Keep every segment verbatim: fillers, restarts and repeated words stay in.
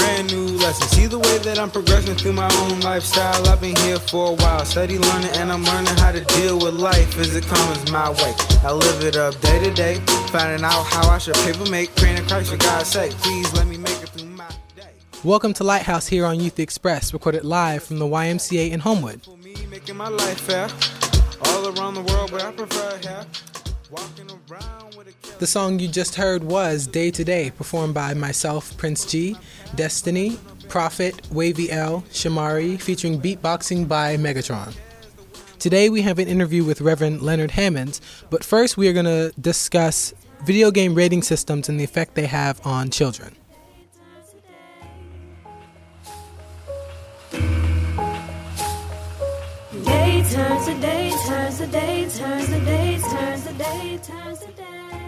brand new lesson. See the way that I'm progressing through my own lifestyle. I've been here for a while, steady learning, and I'm learning how to deal with life as it comes my way. I live it up day to day, finding out how I should paper make, praying to Christ for God's sake. Please let me make it through my day. Welcome to Lighthouse here on Youth Express, recorded live from the Y M C A in Homewood. For me, making my life fair, all around the world, but I prefer here. Walking around with a The song you just heard was Day to Day, performed by myself, Prince G, Destiny, Prophet, Wavy L, Shamari, featuring beatboxing by Megatron. Today we have an interview with Reverend Leonard Hammonds, but first we are going to discuss video game rating systems and the effect they have on children. Day turns to day, turns to day, turns to day, turns to day, turns to day.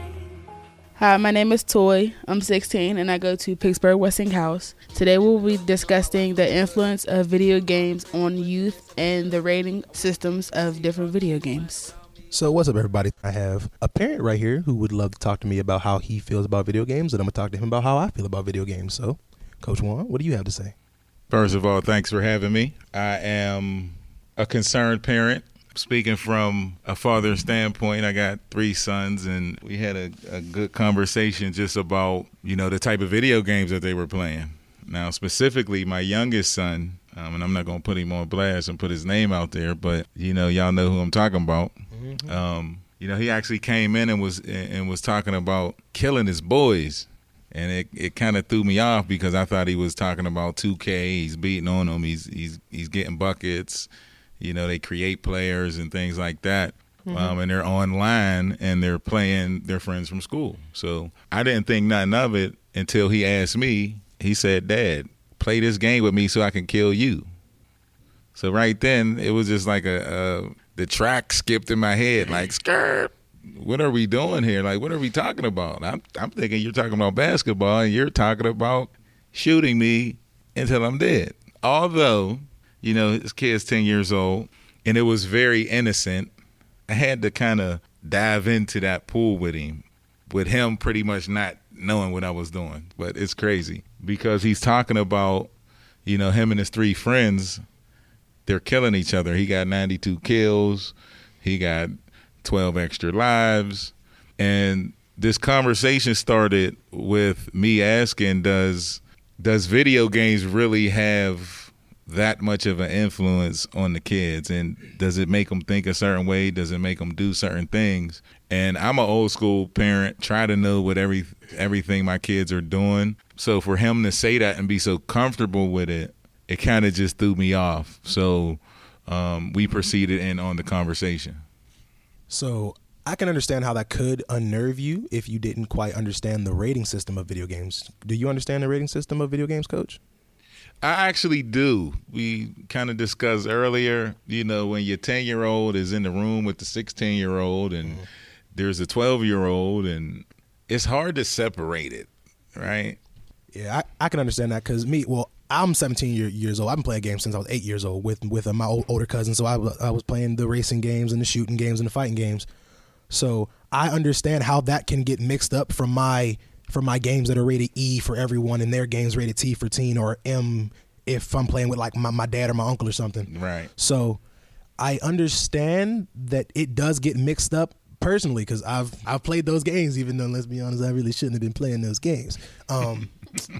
Hi, my name is Toy. I'm sixteen and I go to Pittsburgh Westinghouse. Today we'll be discussing the influence of video games on youth and the rating systems of different video games. So what's up, everybody? I have a parent right here who would love to talk to me about how he feels about video games, and I'm going to talk to him about how I feel about video games. So, Coach Juan, what do you have to say? First of all, thanks for having me. I am a concerned parent. Speaking from a father's standpoint, I got three sons, and we had a, a good conversation just about, you know, the type of video games that they were playing. Now, specifically, my youngest son, um, and I'm not going to put him on blast and put his name out there, but, you know, y'all know who I'm talking about. Mm-hmm. Um, you know, he actually came in and was and was talking about killing his boys. And it, it kind of threw me off because I thought he was talking about two K. He's beating on them. He's he's he's getting buckets. You know, they create players and things like that. Mm-hmm. Um, and they're online and they're playing their friends from school. So I didn't think nothing of it until he asked me. He said, "Dad, play this game with me so I can kill you." So right then it was just like a, a the track skipped in my head, like, skirt. What are we doing here? Like, what are we talking about? I'm I'm thinking you're talking about basketball and you're talking about shooting me until I'm dead. Although, you know, this kid's ten years old and it was very innocent. I had to kind of dive into that pool with him, with him pretty much not knowing what I was doing. But it's crazy because he's talking about, you know, him and his three friends, they're killing each other. He got ninety-two kills. He got twelve extra lives. And this conversation started with me asking, does does video games really have that much of an influence on the kids? And does it make them think a certain way? Does it make them do certain things? And I'm an old school parent, try to know what every everything my kids are doing. So for him to say that and be so comfortable with it, it kind of just threw me off. So um, we proceeded in on the conversation. So I can understand how that could unnerve you if you didn't quite understand the rating system of video games. Do you understand the rating system of video games, Coach? I actually do. We kind of discussed earlier, you know, when your ten-year-old is in the room with the sixteen-year-old and mm-hmm. there's a twelve-year-old, and it's hard to separate it, right? Yeah, I, I can understand that because me, well, I'm seventeen year, years old. I've been playing games since I was eight years old with with uh, my old, older cousin. So I, I was playing the racing games and the shooting games and the fighting games. So I understand how that can get mixed up from my from my games that are rated E for everyone and their games rated T for teen or M if I'm playing with like my, my dad or my uncle or something. Right. So I understand that it does get mixed up personally because I've I've played those games, even though, let's be honest, I really shouldn't have been playing those games. Um,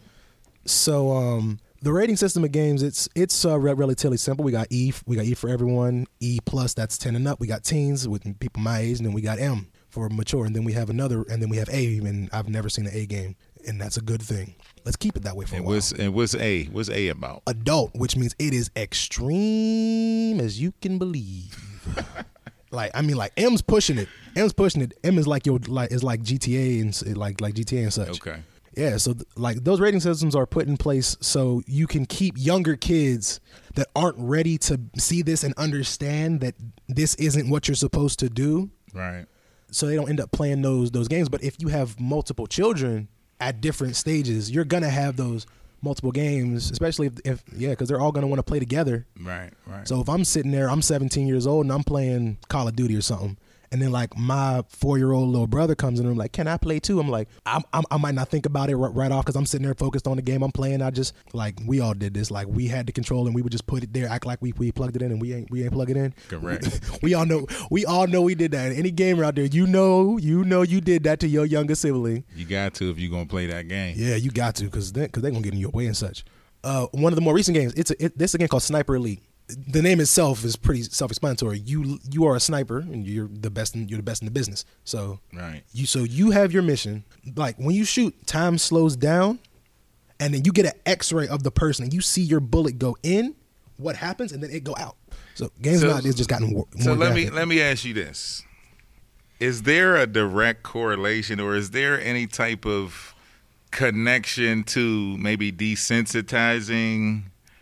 so um, the rating system of games, it's it's uh, relatively simple. We got E, we got E for everyone, E plus, that's ten and up. We got teens with people my age, and then we got M for mature, and then we have another, and then we have A, and I've never seen an A game, and that's a good thing. Let's keep it that way for and a while. What's, and what's A? What's A about? Adult, which means it is extreme as you can believe. Like, I mean, like M's pushing it. M's pushing it. M is like your like is like G T A and like like G T A and such. Okay. Yeah, so th- like those rating systems are put in place so you can keep younger kids that aren't ready to see this and understand that this isn't what you're supposed to do. Right. So they don't end up playing those those games. But if you have multiple children at different stages, you're gonna have those multiple games, especially if, if yeah, because they're all gonna want to play together. Right, right. So if I'm sitting there, I'm seventeen years old and I'm playing Call of Duty or something, And then like my four-year-old little brother comes in and I'm like, can I play too? I'm like, I'm, I'm, I might not think about it right, right off because I'm sitting there focused on the game I'm playing. I just like we all did this. Like we had the control and we would just put it there, act like we we plugged it in and we ain't we ain't plug it in. Correct. we all know we all know we did that. Any gamer out there, you know, you know, you did that to your younger sibling. You got to if you're gonna play that game. Yeah, you got to because they, cause they're gonna get in your way and such. Uh, one of the more recent games, it's a, it, this is a game called Sniper Elite. The name itself is pretty self-explanatory. You you are a sniper and you're the best in, you're the best in the business. So right. You so you have your mission. Like when you shoot, time slows down, and then you get an X-ray of the person and you see your bullet go in. What happens and then it go out. So games so, nowadays just gotten more. So more let graphic. me let me ask you this: is there a direct correlation, or is there any type of connection to maybe desensitizing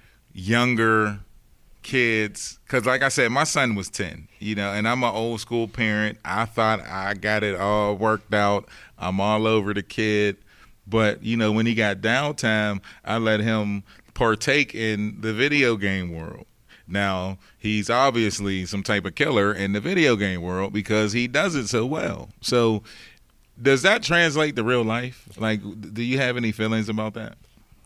younger kids? Because like I said, my son was ten, you know, and I'm an old school parent. I thought I got it all worked out. I'm all over the kid. But, you know, when he got downtime, I let him partake in the video game world. Now, he's obviously some type of killer in the video game world because he does it so well. So does that translate to real life? Like, do you have any feelings about that?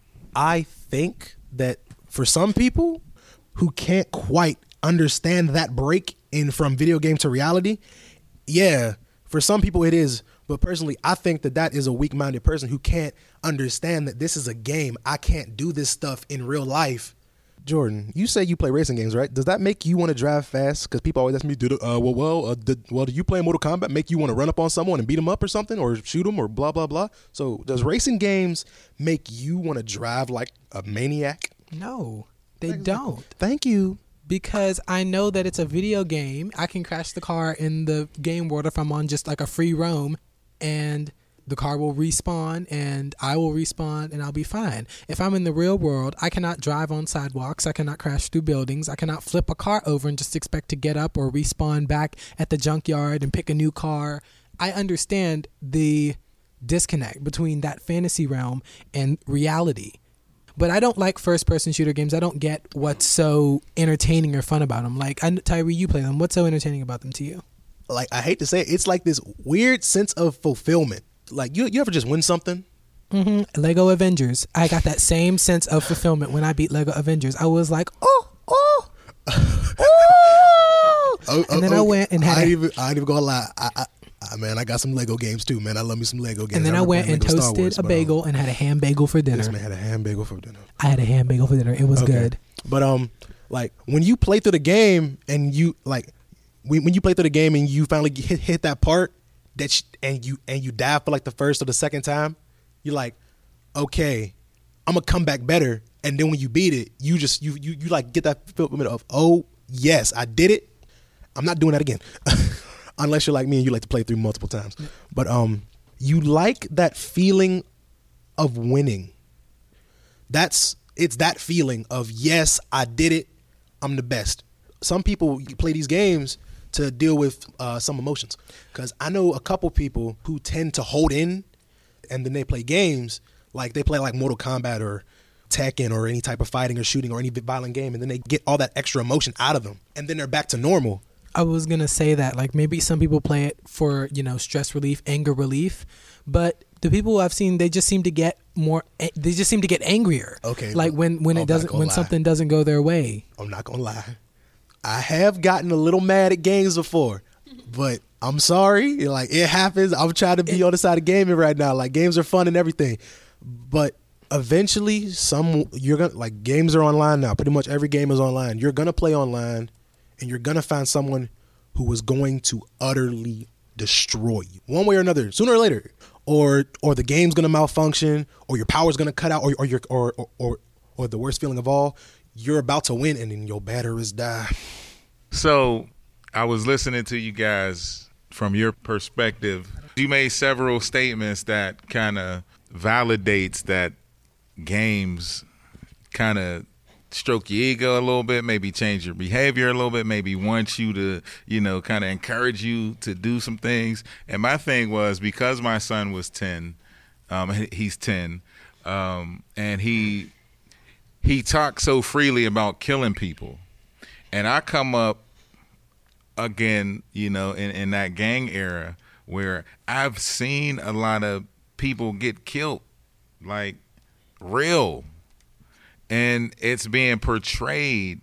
I think that for some people who can't quite understand that break in from video game to reality, yeah, for some people it is. But personally, I think that that is a weak-minded person who can't understand that this is a game. I can't do this stuff in real life. Jordan, you say you play racing games, right? Does that make you want to drive fast? Because people always ask me, "Did uh, well, well, uh, did, well, do you play Mortal Kombat make you want to run up on someone and beat them up or something, or shoot them, or blah blah blah?" So, does racing games make you want to drive like a maniac? No, they don't. Thank you. Because I know that it's a video game. I can crash the car in the game world if I'm on just like a free roam, and the car will respawn and I will respawn and I'll be fine. If I'm in the real world, I cannot drive on sidewalks. I cannot crash through buildings. I cannot flip a car over and just expect to get up or respawn back at the junkyard and pick a new car. I understand the disconnect between that fantasy realm and reality. But I don't like first-person shooter games. I don't get what's so entertaining or fun about them. Like, I, Tyree, you play them. What's so entertaining about them to you? Like, I hate to say it, it's like this weird sense of fulfillment. Like, you you ever just win something? Mm-hmm. Lego Avengers. I got that same sense of fulfillment when I beat Lego Avengers. I was like, oh, oh, oh. oh and then oh, I went and had I ain't a, even, I ain't even gonna lie. I, I, I, man, I got some Lego games too, man. I love me some Lego games. And then I, I went and Lego toasted Wars, a but, bagel um, and had a ham bagel for dinner. This man had a ham bagel for dinner. I had a ham bagel for dinner. It was Okay. good. But um, like when you play through the game and you like when when you play through the game and you finally hit hit that part that sh- and you and you die for like the first or the second time, you're like, okay, I'm gonna come back better. And then when you beat it, you just you you you like get that fulfillment of, oh yes, I did it. I'm not doing that again, unless you're like me and you like to play through multiple times. But um, you like that feeling of winning. That's it's that feeling of, yes, I did it. I'm the best. Some people play these games to deal with uh, some emotions, because I know a couple people who tend to hold in, and then they play games like they play like Mortal Kombat or Tekken or any type of fighting or shooting or any violent game, and then they get all that extra emotion out of them, and then they're back to normal. I was going to say that, like, maybe some people play it for, you know, stress relief, anger relief, but the people I've seen, they just seem to get more, they just seem to get angrier. Okay. Like when, when I'm it doesn't, when lie. something doesn't go their way. I'm not gonna lie. I have gotten a little mad at games before, but I'm sorry. Like, it happens. I'm trying to be It, on the side of gaming right now. Like, games are fun and everything, but eventually, some you're gonna like games are online now. Pretty much every game is online. You're gonna play online, and you're gonna find someone who is going to utterly destroy you one way or another, sooner or later. Or or the game's gonna malfunction, or your power's gonna cut out, or or your or or or, or the worst feeling of all, you're about to win and then your batteries die. So I was listening to you guys from your perspective. You made several statements that kind of validates that games kind of stroke your ego a little bit, maybe change your behavior a little bit, maybe want you to, you know, kind of encourage you to do some things. And my thing was, because my son was ten, um, he's ten, um, and he he talks so freely about killing people. And I come up again, you know, in, in that gang era where I've seen a lot of people get killed, like real. And it's being portrayed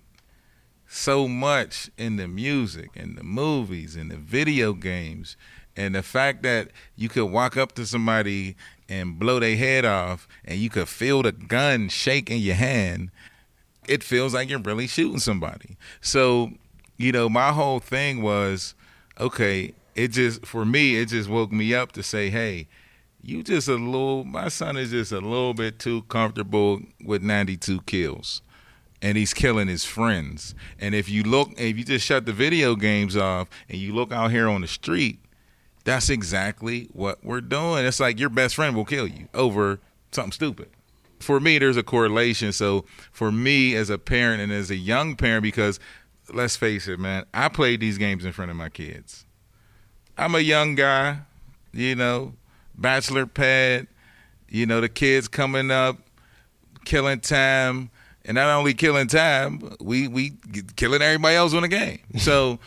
so much in the music and the movies and the video games. And the fact that you could walk up to somebody and blow their head off and you could feel the gun shake in your hand, it feels like you're really shooting somebody. So, you know, my whole thing was, okay, it just, for me, it just woke me up to say, hey, you just a little, my son is just a little bit too comfortable with ninety-two kills. And he's killing his friends. And if you look, if you just shut the video games off and you look out here on the street, that's exactly what we're doing. It's like your best friend will kill you over something stupid. For me, there's a correlation. So for me as a parent and as a young parent, because let's face it, man, I played these games in front of my kids. I'm a young guy, you know, bachelor pad, you know, the kids coming up, killing time, and not only killing time, we we killing everybody else on the game. So,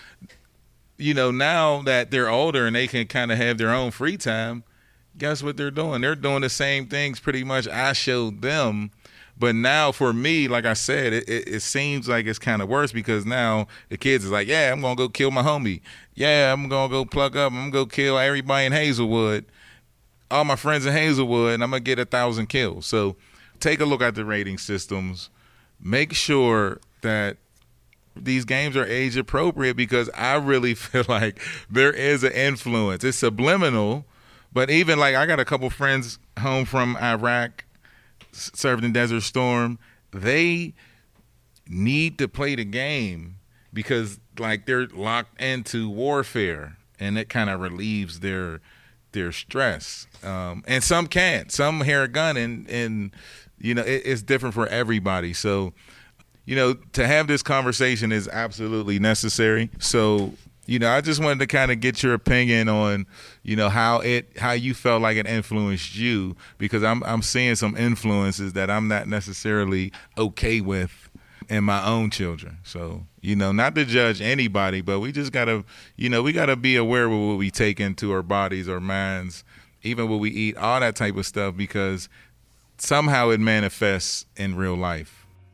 you know, now that they're older and they can kind of have their own free time, guess what they're doing? They're doing the same things pretty much I showed them. But now for me, like I said, it, it, it seems like it's kind of worse because now the kids is like, yeah, I'm going to go kill my homie. Yeah, I'm going to go plug up. I'm going to go kill everybody in Hazelwood, all my friends in Hazelwood, and I'm going to get a thousand kills. So take a look at the rating systems. Make sure that these games are age appropriate because I really feel like there is an influence. It's subliminal, but even like I got a couple friends home from Iraq, served in Desert Storm. They need to play the game because like they're locked into warfare, and it kind of relieves their their stress. Um, and some can't. Some hear a gun, and and you know it, it's different for everybody. So, you know, to have this conversation is absolutely necessary. So, you know, I just wanted to kind of get your opinion on, you know, how it how you felt like it influenced you, because I'm I'm seeing some influences that I'm not necessarily okay with in my own children. So, you know, not to judge anybody, but we just gotta, you know, we gotta be aware of what we take into our bodies, our minds, even what we eat, all that type of stuff, because somehow it manifests in real life.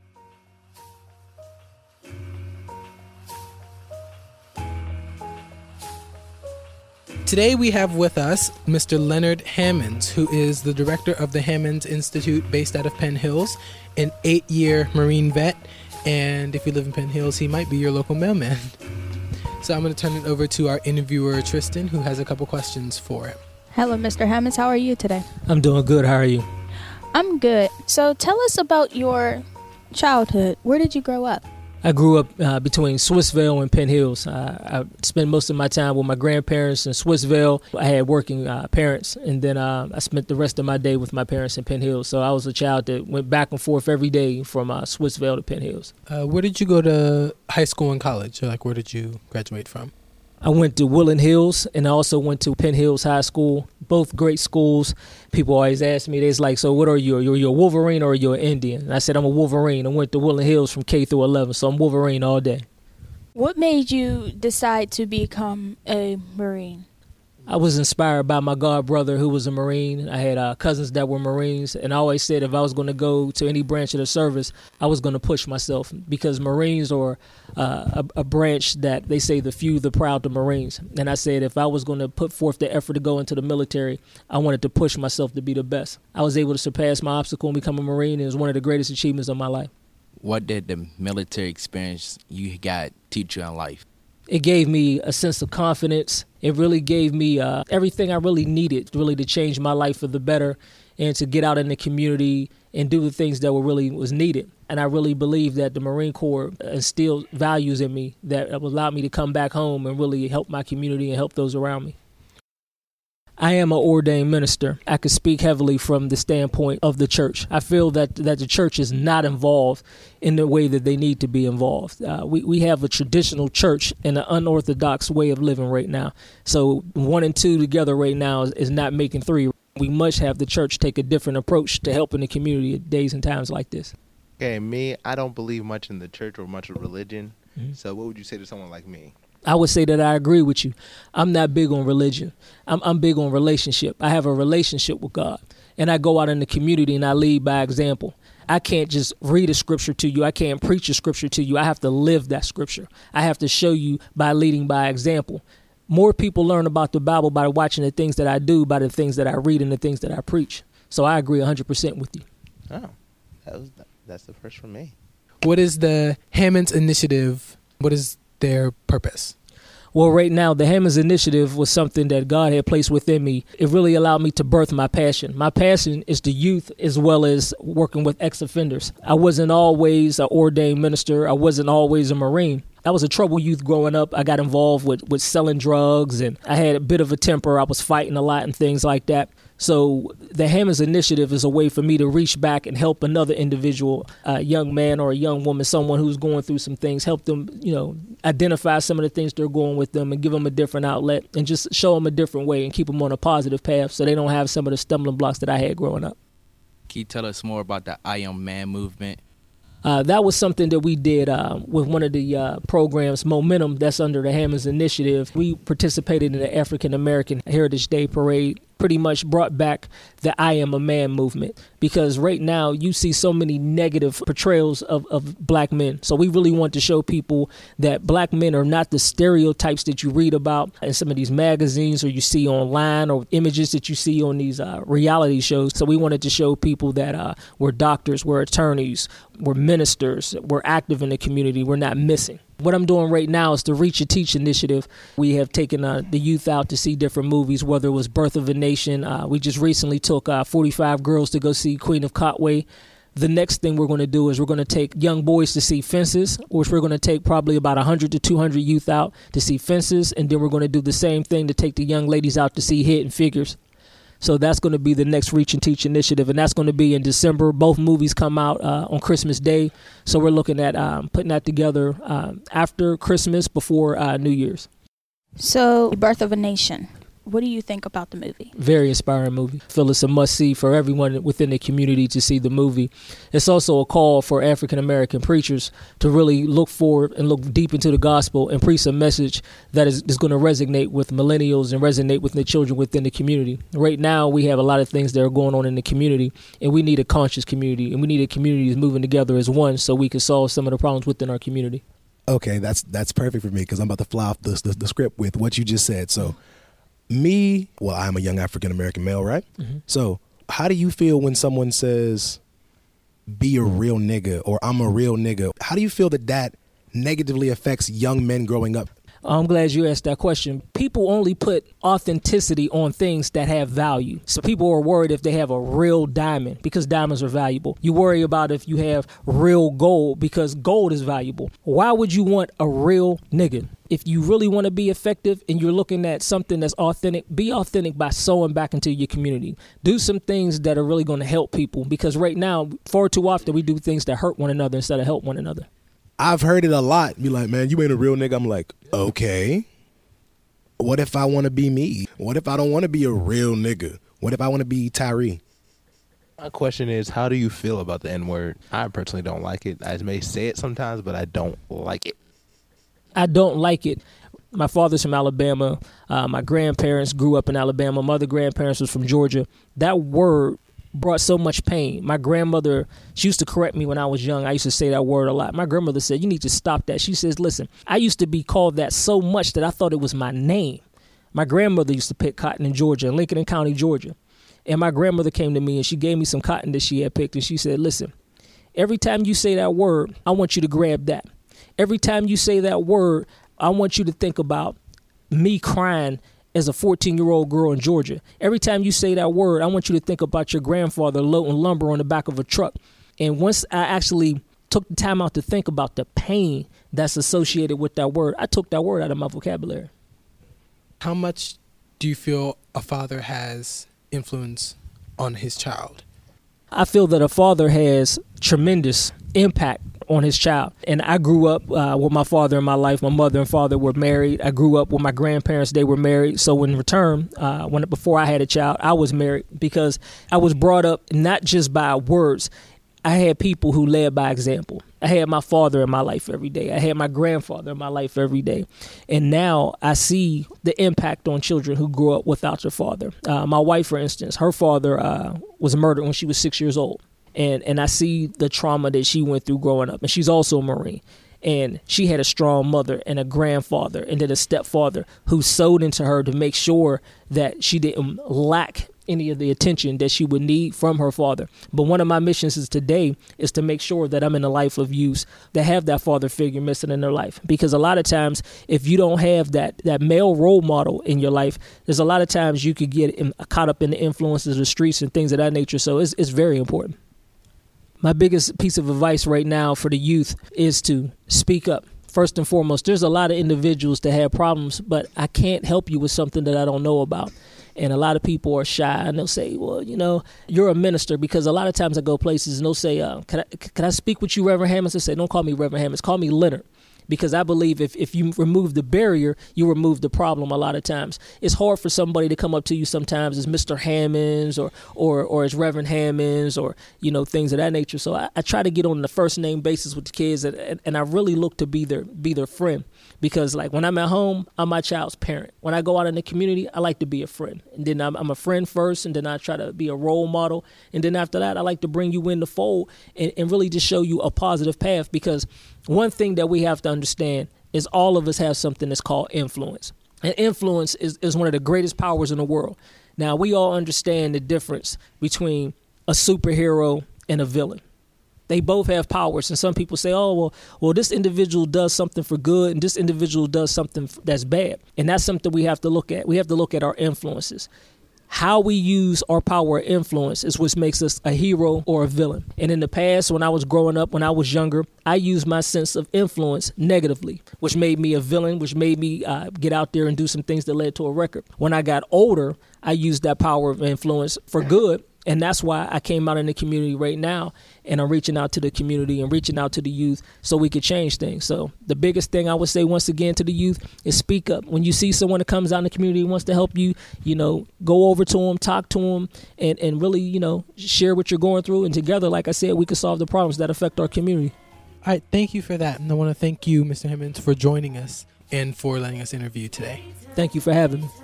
Today we have with us Mister Leonard Hammonds, who is the director of the Hammonds Institute based out of Penn Hills, an eight-year Marine vet, and if you live in Penn Hills, he might be your local mailman. So I'm going to turn it over to our interviewer, Tristan, who has a couple questions for him. Hello, Mister Hammonds. How are you today? I'm doing good. How are you? I'm good. So tell us about your childhood. Where did you grow up? I grew up uh, between Swissvale and Penn Hills. Uh, I spent most of my time with my grandparents in Swissvale. I had working uh, parents, and then uh, I spent the rest of my day with my parents in Penn Hills. So I was a child that went back and forth every day from uh, Swissvale to Penn Hills. Uh, where did you go to high school and college? Or like, where did you graduate from? I went to Woodland Hills, and I also went to Penn Hills High School. Both great schools. People always ask me, they're like, so what are you? Are you a Wolverine or are you an Indian? And I said, I'm a Wolverine. I went to Woodland Hills from K through eleven, so I'm Wolverine all day. What made you decide to become a Marine? I was inspired by my god brother who was a Marine. I had uh, cousins that were Marines, and I always said if I was going to go to any branch of the service, I was going to push myself, because Marines are uh, a, a branch that they say the few, the proud, the Marines. And I said if I was going to put forth the effort to go into the military, I wanted to push myself to be the best. I was able to surpass my obstacle and become a Marine, and it was one of the greatest achievements of my life. What did the military experience you got teach you in life? It gave me a sense of confidence. It really gave me uh, everything I really needed, really, to change my life for the better and to get out in the community and do the things that were really was needed. And I really believe that the Marine Corps instilled values in me that allowed me to come back home and really help my community and help those around me. I am an ordained minister. I can speak heavily from the standpoint of the church. I feel that that the church is not involved in the way that they need to be involved. Uh, we, we have a traditional church and an unorthodox way of living right now. So one and two together right now is, is not making three. We must have the church take a different approach to helping the community at days and times like this. Okay, me, I don't believe much in the church or much of religion. Mm-hmm. So what would you say to someone like me? I would say that I agree with you. I'm not big on religion. I'm, I'm big on relationship. I have a relationship with God, and I go out in the community and I lead by example. I can't just read a scripture to you. I can't preach a scripture to you. I have to live that scripture. I have to show you by leading by example. More people learn about the Bible by watching the things that I do, by the things that I read and the things that I preach. So I agree one hundred percent with you. Oh, that was that's the first for me. What is the Hammonds Initiative? What is their purpose? Well, right now, the Hammonds Initiative was something that God had placed within me. It really allowed me to birth my passion. My passion is the youth as well as working with ex-offenders. I wasn't always an ordained minister. I wasn't always a Marine. I was a troubled youth growing up. I got involved with, with selling drugs, and I had a bit of a temper. I was fighting a lot and things like that. So the Hammonds Initiative is a way for me to reach back and help another individual, a young man or a young woman, someone who's going through some things, help them, you know, identify some of the things they're going with them and give them a different outlet and just show them a different way and keep them on a positive path so they don't have some of the stumbling blocks that I had growing up. Can you tell us more about the I Am Man movement? Uh, that was something that we did uh, with one of the uh, programs, Momentum, that's under the Hammonds Initiative. We participated in the African American Heritage Day Parade, pretty much brought back the I Am a Man movement, because right now you see so many negative portrayals of, of black men. So we really want to show people that black men are not the stereotypes that you read about in some of these magazines or you see online or images that you see on these uh, reality shows. So we wanted to show people that uh, we're doctors, we're attorneys, we're ministers, we're active in the community, we're not missing. What I'm doing right now is the Reach and Teach initiative. We have taken uh, the youth out to see different movies, whether it was Birth of a Nation. Uh, we just recently took uh, forty-five girls to go see Queen of Kotway. The next thing we're going to do is we're going to take young boys to see Fences, which we're going to take probably about one hundred to two hundred youth out to see Fences. And then we're going to do the same thing to take the young ladies out to see Hidden Figures. So that's going to be the next Reach and Teach initiative, and that's going to be in December. Both movies come out uh, on Christmas Day, so we're looking at um, putting that together um, after Christmas, before uh, New Year's. So, Birth of a Nation. What do you think about the movie? Very inspiring movie. I feel it's a must-see for everyone within the community to see the movie. It's also a call for African-American preachers to really look forward and look deep into the gospel and preach a message that is, is going to resonate with millennials and resonate with the children within the community. Right now, we have a lot of things that are going on in the community, and we need a conscious community, and we need a community that's moving together as one so we can solve some of the problems within our community. Okay, that's that's perfect for me because I'm about to fly off the, the, the script with what you just said. So, me, well, I'm a young African-American male, right? Mm-hmm. So how do you feel when someone says, be a real nigga, or I'm a real nigga? How do you feel that that negatively affects young men growing up? I'm glad you asked that question. People only put authenticity on things that have value. So people are worried if they have a real diamond because diamonds are valuable. You worry about if you have real gold because gold is valuable. Why would you want a real nigga? If you really want to be effective and you're looking at something that's authentic, be authentic by sowing back into your community. Do some things that are really going to help people, because right now, far too often, we do things that hurt one another instead of help one another. I've heard it a lot. Be like, man, you ain't a real nigga. I'm like, okay. What if I want to be me? What if I don't want to be a real nigga? What if I want to be Tyree? My question is, how do you feel about the N-word? I personally don't like it. I may say it sometimes, but I don't like it. I don't like it. My father's from Alabama. Uh, my grandparents grew up in Alabama. My other grandparents was from Georgia. That word brought so much pain. My grandmother, she used to correct me when I was young. I used to say that word a lot. My grandmother said, you need to stop that. She says, listen, I used to be called that so much that I thought it was my name. My grandmother used to pick cotton in Georgia, in Lincoln County, Georgia. And my grandmother came to me and she gave me some cotton that she had picked. And she said, listen, every time you say that word, I want you to grab that. Every time you say that word, I want you to think about me crying as a fourteen-year-old girl in Georgia. Every time you say that word, I want you to think about your grandfather loading lumber on the back of a truck. And once I actually took the time out to think about the pain that's associated with that word, I took that word out of my vocabulary. How much do you feel a father has influence on his child? I feel that a father has tremendous impact on his child. And I grew up uh, with my father in my life. My mother and father were married. I grew up with my grandparents. They were married. So in return, uh, when before I had a child, I was married because I was brought up not just by words. I had people who led by example. I had my father in my life every day. I had my grandfather in my life every day. And now I see the impact on children who grew up without their father. Uh, my wife, for instance, her father uh, was murdered when she was six years old. And, and I see the trauma that she went through growing up. And she's also a Marine. And she had a strong mother and a grandfather and then a stepfather who sewed into her to make sure that she didn't lack any of the attention that she would need from her father. But one of my missions is today is to make sure that I'm in a life of youth that have that father figure missing in their life. Because a lot of times, if you don't have that that male role model in your life, there's a lot of times you could get in, caught up in the influences of the streets and things of that nature. So it's, it's very important. My biggest piece of advice right now for the youth is to speak up. First and foremost, there's a lot of individuals that have problems, but I can't help you with something that I don't know about. And a lot of people are shy and they'll say, well, you know, you're a minister, because a lot of times I go places and they'll say, uh, can I, can I speak with you, Reverend Hammonds? I say, don't call me Reverend Hammonds, call me Leonard. Because I believe if, if you remove the barrier, you remove the problem a lot of times. It's hard for somebody to come up to you sometimes as Mister Hammonds or or or as Reverend Hammonds or, you know, things of that nature. So I, I try to get on the first name basis with the kids, and, and, and I really look to be their be their friend. Because like when I'm at home, I'm my child's parent. When I go out in the community, I like to be a friend. And then I'm, I'm a friend first, and then I try to be a role model. And then after that, I like to bring you in the fold and, and really just show you a positive path. Because one thing that we have to understand is all of us have something that's called influence. And influence is, is one of the greatest powers in the world. Now, we all understand the difference between a superhero and a villain. They both have powers, and some people say, oh, well, well, this individual does something for good, and this individual does something that's bad. And that's something we have to look at. We have to look at our influences. How we use our power or influence is what makes us a hero or a villain. And in the past, when I was growing up, when I was younger, I used my sense of influence negatively, which made me a villain, which made me uh, get out there and do some things that led to a record. When I got older, I used that power of influence for good. And that's why I came out in the community right now, and I'm reaching out to the community and reaching out to the youth so we could change things. So the biggest thing I would say once again to the youth is speak up. When you see someone that comes out in the community and wants to help you, you know, go over to them, talk to them, and, and really, you know, share what you're going through. And together, like I said, we can solve the problems that affect our community. All right, thank you for that. And I want to thank you, Mister Hammonds, for joining us and for letting us interview today. Thank you for having me.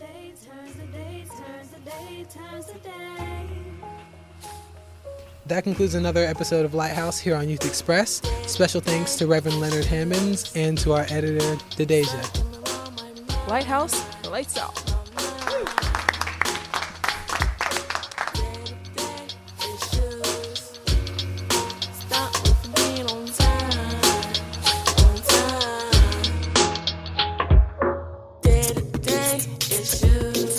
That concludes another episode of Lighthouse here on Youth Express. Special thanks to Reverend Leonard Hammonds and to our editor, Dedeja. Lighthouse, the lights out. Day to day issues.